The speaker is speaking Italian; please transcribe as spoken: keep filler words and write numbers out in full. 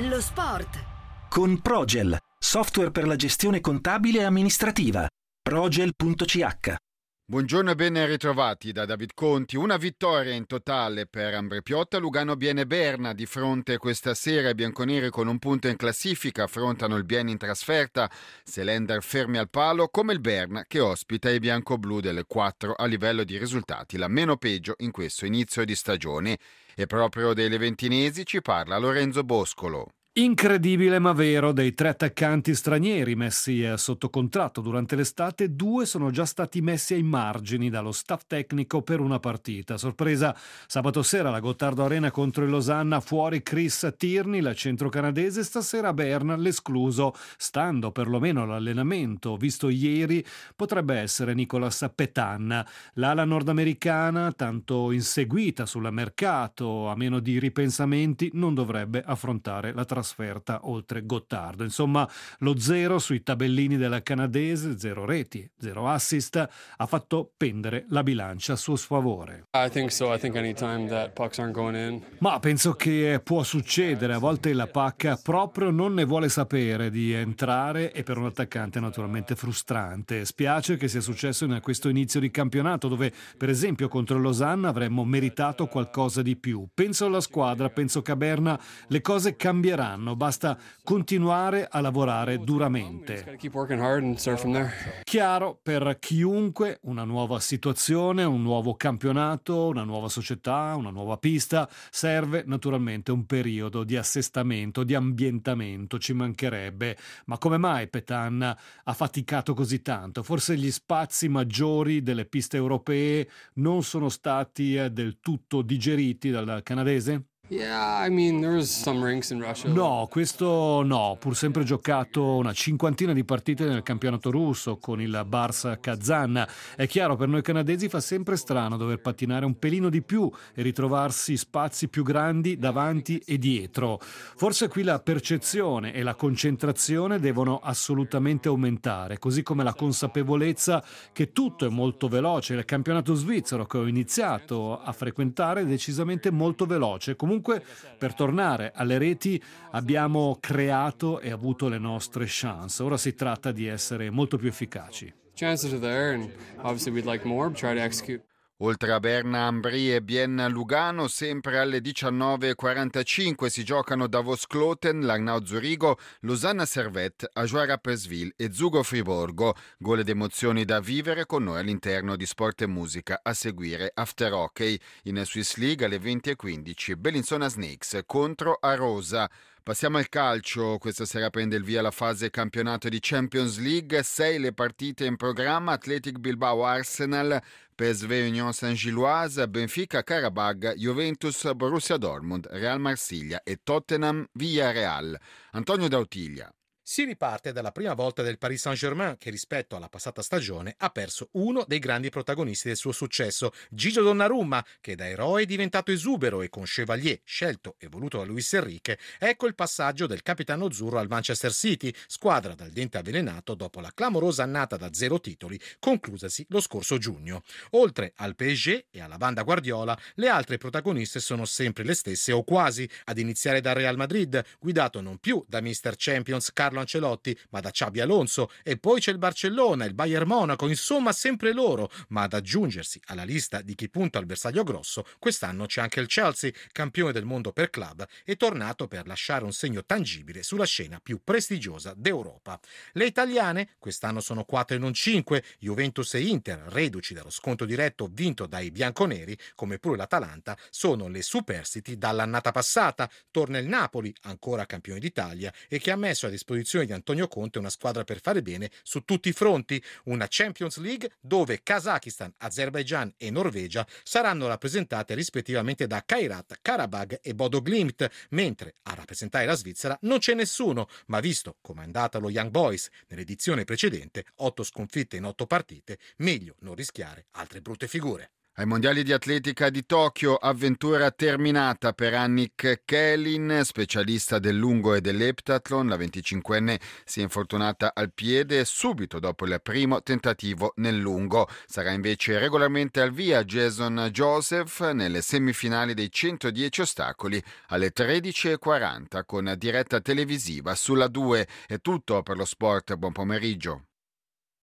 Lo sport. Con Progel, software per la gestione contabile e amministrativa. progel punto c h. Buongiorno e ben ritrovati da David Conti. Una vittoria in totale per Ambre Piotta. Lugano Bienne Berna di fronte questa sera. I bianconeri con un punto in classifica affrontano il Bienne in trasferta, Selender fermi al palo, come il Berna che ospita i bianco-blu delle quattro a livello di risultati, la meno peggio in questo inizio di stagione. E proprio dei leventinesi ci parla Lorenzo Boscolo. Incredibile ma vero, dei tre attaccanti stranieri messi sotto contratto durante l'estate, due sono già stati messi ai margini dallo staff tecnico per una partita. Sorpresa sabato sera alla Gottardo Arena contro il Losanna, fuori Chris Tierney, la centrocanadese, stasera a Berna l'escluso, stando perlomeno all'allenamento visto ieri, potrebbe essere Nicolas Petan. L'ala nordamericana, tanto inseguita sul mercato, a meno di ripensamenti, non dovrebbe affrontare la trasferta oltre Gottardo. Insomma, lo zero sui tabellini della canadese, zero reti, zero assist, ha fatto pendere la bilancia a suo sfavore. I think so. I think anytime that pucks aren't going in. Ma penso che può succedere, a volte la pacca proprio non ne vuole sapere di entrare e per un attaccante è naturalmente frustrante. Spiace che sia successo in questo inizio di campionato dove, per esempio, contro il Losanna avremmo meritato qualcosa di più. Penso alla squadra, penso che a Berna le cose cambieranno. Basta continuare a lavorare duramente. Chiaro per chiunque una nuova situazione, un nuovo campionato, una nuova società, una nuova pista, serve naturalmente un periodo di assestamento, di ambientamento, ci mancherebbe. Ma come mai Petan ha faticato così tanto? Forse gli spazi maggiori delle piste europee non sono stati del tutto digeriti dal canadese? Yeah, I mean, there was some rinks in Russia. No, questo no, pur sempre giocato una cinquantina di partite nel campionato russo con il Barça Kazan. È chiaro, per noi canadesi fa sempre strano dover pattinare un pelino di più e ritrovarsi spazi più grandi davanti e dietro. Forse qui la percezione e la concentrazione devono assolutamente aumentare, così come la consapevolezza che tutto è molto veloce. Il campionato svizzero che ho iniziato a frequentare è decisamente molto veloce. Comunque Comunque, per tornare alle reti, abbiamo creato e avuto le nostre chance. Ora si tratta di essere molto più efficaci. Chances are there, and obviously we'd like more, try to execute. Oltre a Berna, Ambri e Bienne Lugano, sempre alle diciannove e quarantacinque si giocano Davos Kloten, Langnau Zurigo, Losanna Servette, Ajoara Presville e Zugo Friborgo. Gol ed emozioni da vivere con noi all'interno di Sport e Musica. A seguire After Hockey. In Swiss League alle venti e quindici Bellinzona Snakes contro Arosa. Passiamo al calcio, questa sera prende il via la fase campionato di Champions League, sei le partite in programma, Athletic Bilbao Arsenal, P S V Union Saint-Gilloise, Benfica Karabag, Juventus Borussia Dortmund, Real Marsiglia e Tottenham Villarreal. Antonio D'Autiglia. Si riparte dalla prima volta del Paris Saint-Germain che rispetto alla passata stagione ha perso uno dei grandi protagonisti del suo successo, Gigio Donnarumma, che da eroe è diventato esubero e con Chevalier, scelto e voluto da Luis Enrique. Ecco il passaggio del capitano azzurro al Manchester City, squadra dal dente avvelenato dopo la clamorosa annata da zero titoli conclusasi lo scorso giugno. Oltre al P S G e alla banda Guardiola, le altre protagoniste sono sempre le stesse o quasi, ad iniziare dal Real Madrid, guidato non più da mister Champions Carlo Ancelotti, ma da Xabi Alonso, e poi c'è il Barcellona, il Bayern Monaco, insomma sempre loro, ma ad aggiungersi alla lista di chi punta al bersaglio grosso, quest'anno c'è anche il Chelsea, campione del mondo per club e tornato per lasciare un segno tangibile sulla scena più prestigiosa d'Europa. Le italiane quest'anno sono quattro e non cinque, Juventus e Inter, reduci dallo sconto diretto vinto dai bianconeri, come pure l'Atalanta, sono le superstiti dall'annata passata. Torna il Napoli, ancora campione d'Italia, e che ha messo a disposizione di Antonio Conte una squadra per fare bene su tutti i fronti, una Champions League dove Kazakistan, Azerbaijan e Norvegia saranno rappresentate rispettivamente da Kairat, Karabag e Bodo Glimt, mentre a rappresentare la Svizzera non c'è nessuno, ma visto come è andata lo Young Boys nell'edizione precedente, otto sconfitte in otto partite, meglio non rischiare altre brutte figure. Ai mondiali di atletica di Tokyo, avventura terminata per Annick Kelin, specialista del lungo e dell'eptathlon. La venticinquenne si è infortunata al piede subito dopo il primo tentativo nel lungo. Sarà invece regolarmente al via Jason Joseph nelle semifinali dei centodieci ostacoli alle tredici e quaranta con diretta televisiva sulla due. È tutto per lo sport, buon pomeriggio.